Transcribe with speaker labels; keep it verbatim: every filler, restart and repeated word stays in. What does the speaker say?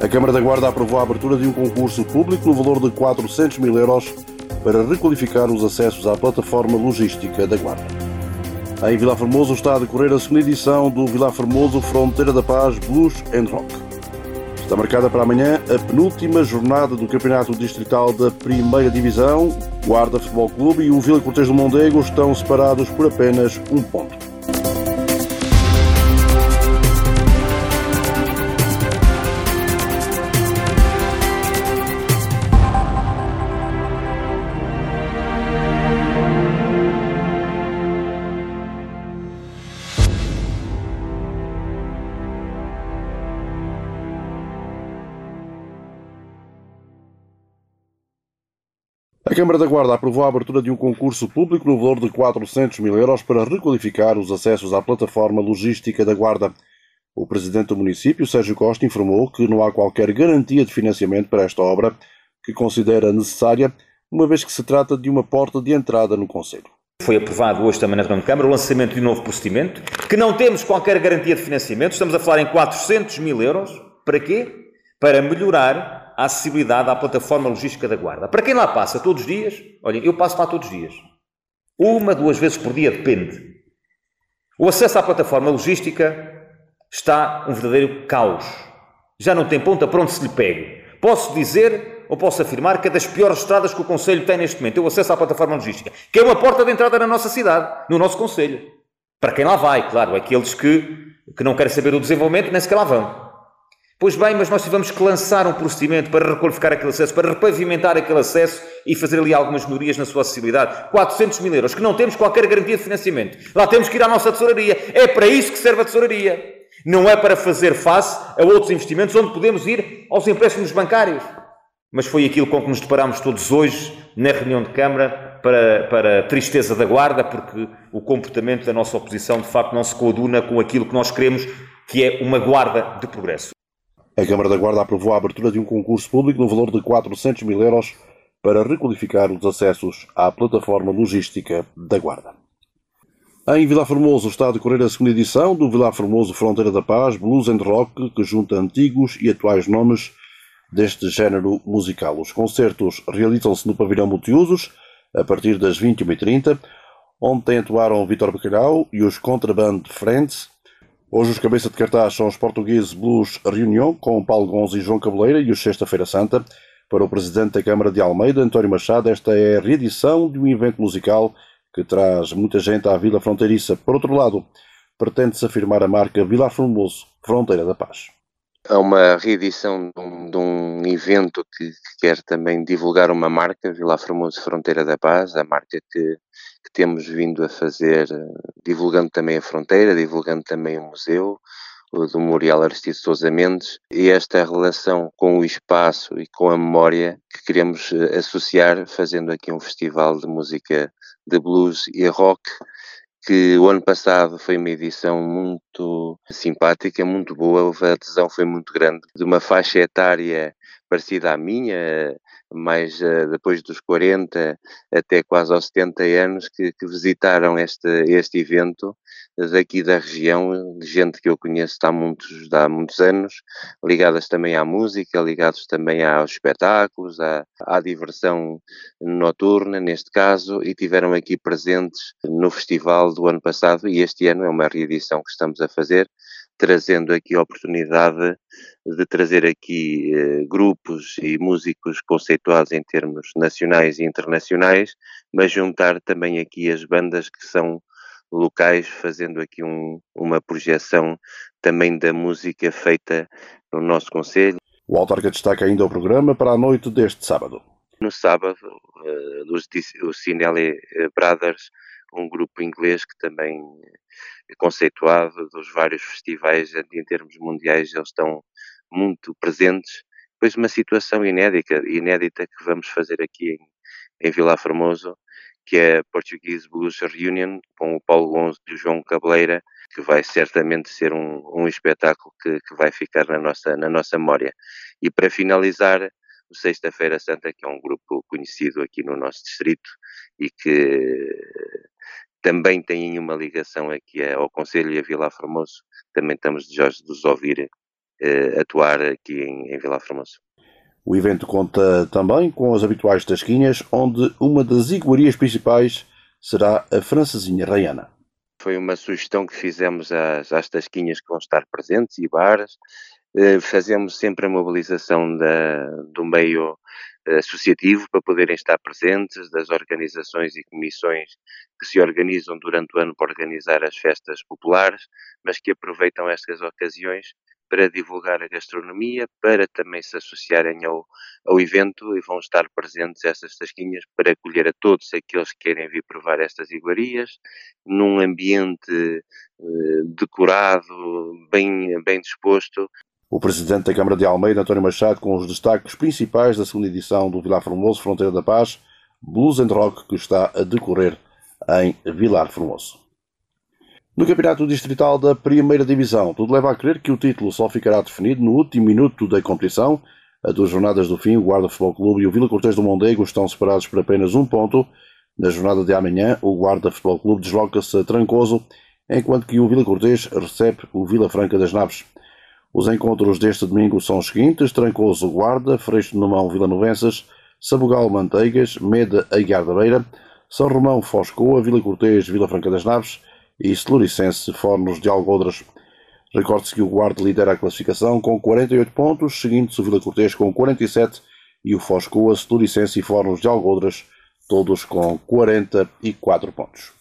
Speaker 1: Câmara da Guarda aprovou a abertura de um concurso público no valor de quatrocentos mil euros para requalificar os acessos à plataforma logística da Guarda. Em Vilar Formoso está a decorrer a segunda edição do Vilar Formoso Fronteira da Paz Blues and Rock. Está marcada para amanhã a penúltima jornada do Campeonato Distrital da Primeira Divisão. Guarda Futebol Clube e o Vila Cortês do Mondego estão separados por apenas um ponto. A Câmara da Guarda aprovou a abertura de um concurso público no valor de quatrocentos mil euros para requalificar os acessos à plataforma logística da Guarda. O presidente do município, Sérgio Costa, informou que não há qualquer garantia de financiamento para esta obra, que considera necessária, uma vez que se trata de uma porta de entrada no concelho.
Speaker 2: Foi aprovado hoje também na reunião de Câmara o lançamento de um novo procedimento, que não temos qualquer garantia de financiamento, estamos a falar em quatrocentos mil euros. Para quê? Para melhorar a acessibilidade à plataforma logística da Guarda. Para quem lá passa todos os dias, olhem, eu passo lá todos os dias. Uma, duas vezes por dia, depende. O acesso à plataforma logística está um verdadeiro caos. Já não tem ponta para onde se lhe pegue. Posso dizer, ou posso afirmar, que é das piores estradas que o Conselho tem neste momento, é o acesso à plataforma logística, que é uma porta de entrada na nossa cidade, no nosso Conselho. Para quem lá vai, claro, aqueles que, que não querem saber o desenvolvimento, nem sequer lá vão. Pois bem, mas nós tivemos que lançar um procedimento para requalificar aquele acesso, para repavimentar aquele acesso e fazer ali algumas melhorias na sua acessibilidade. quatrocentos mil euros, que não temos qualquer garantia de financiamento. Lá temos que ir à nossa tesouraria. É para isso que serve a tesouraria. Não é para fazer face a outros investimentos onde podemos ir aos empréstimos bancários. Mas foi aquilo com que nos deparámos todos hoje na reunião de Câmara, para, para a tristeza da Guarda, porque o comportamento da nossa oposição de facto não se coaduna com aquilo que nós queremos, que é uma Guarda de progresso.
Speaker 1: A Câmara da Guarda aprovou a abertura de um concurso público no valor de quatrocentos mil euros para requalificar os acessos à plataforma logística da Guarda. Em Vilar Formoso está a decorrer a segunda edição do Vilar Formoso Fronteira da Paz Blues and Rock, que junta antigos e atuais nomes deste género musical. Os concertos realizam-se no Pavilhão Multiusos a partir das vinte e uma e trinta, onde atuaram Vítor Bacalhau e os Contraband Friends. Hoje os cabeça de cartaz são os portugueses Blues Reunião, com Paulo Gonzo e João Cabeleira, e os Sexta-feira Santa. Para o presidente da Câmara de Almeida, António Machado, esta é a reedição de um evento musical que traz muita gente à Vila Fronteiriça. Por outro lado, pretende-se afirmar a marca Vilar Formoso Fronteira da Paz.
Speaker 3: É uma reedição de um, de um evento que, que quer também divulgar uma marca, Vilar Formoso Fronteira da Paz, a marca que, que temos vindo a fazer, divulgando também a fronteira, divulgando também o museu, o do Memorial Aristides Sousa Mendes, e esta relação com o espaço e com a memória que queremos associar, fazendo aqui um festival de música de blues e rock, que o ano passado foi uma edição muito simpática, muito boa, a adesão foi muito grande, de uma faixa etária parecida à minha, mais uh, depois dos quarenta até quase aos setenta anos, que, que visitaram este, este evento daqui da região, gente que eu conheço há muitos, há muitos anos, ligadas também à música, ligados também aos espetáculos, à, à diversão noturna, neste caso, e tiveram aqui presentes no festival do ano passado, e este ano é uma reedição que estamos a fazer, trazendo aqui a oportunidade de trazer aqui eh, grupos e músicos conceituados em termos nacionais e internacionais, mas juntar também aqui as bandas que são locais, fazendo aqui um, uma projeção também da música feita no nosso concelho.
Speaker 1: O autarca destaca ainda o programa para a noite deste sábado.
Speaker 3: No sábado, uh, os, os Cinelli Brothers, um grupo inglês que também é conceituado dos vários festivais em termos mundiais, eles estão muito presentes. Depois uma situação inédita, inédita que vamos fazer aqui em, em Vilar Formoso, que é a Portuguese Blues Reunion, com o Paulo Gonzo e o João Cabeleira, que vai certamente ser um, um espetáculo que, que vai ficar na nossa, na nossa memória. E para finalizar, o Sexta-feira Santa, que é um grupo conhecido aqui no nosso distrito e que também tem uma ligação aqui ao Concelho e a Vilar Formoso, também estamos desejosos de os ouvir eh, atuar aqui em, em Vilar Formoso.
Speaker 1: O evento conta também com as habituais tasquinhas, onde uma das iguarias principais será a francesinha raiana.
Speaker 3: Foi uma sugestão que fizemos às, às tasquinhas que vão estar presentes e bares. Eh, fazemos sempre a mobilização da, do meio eh, associativo para poderem estar presentes, das organizações e comissões que se organizam durante o ano para organizar as festas populares, mas que aproveitam estas ocasiões para divulgar a gastronomia, para também se associarem ao, ao evento e vão estar presentes estas tasquinhas para acolher a todos aqueles que querem vir provar estas iguarias, num ambiente eh, decorado, bem, bem disposto.
Speaker 1: O presidente da Câmara de Almeida, António Machado, com os destaques principais da segunda edição do Vilar Formoso Fronteira da Paz, Blues and Rock, que está a decorrer em Vilar Formoso. No Campeonato Distrital da Primeira Divisão, tudo leva a crer que o título só ficará definido no último minuto da competição. A duas jornadas do fim, o Guarda Futebol Clube e o Vila Cortês do Mondego estão separados por apenas um ponto. Na jornada de amanhã, o Guarda Futebol Clube desloca-se a Trancoso, enquanto que o Vila Cortês recebe o Vila Franca das Naves. Os encontros deste domingo são os seguintes: Trancoso Guarda, Freixo de Nomão Vila Novenças, Sabugal Manteigas, Meda Aguiar da Beira, São Romão Foscoa, Vila Cortês Vila Franca das Naves e Celuricense Fornos de Algodres. Recorde-se que o Guarda lidera a classificação com quarenta e oito pontos, seguindo-se o Vila Cortês com quarenta e sete e o Foscoa, Celuricense e Fornos de Algodres, todos com quarenta e quatro pontos.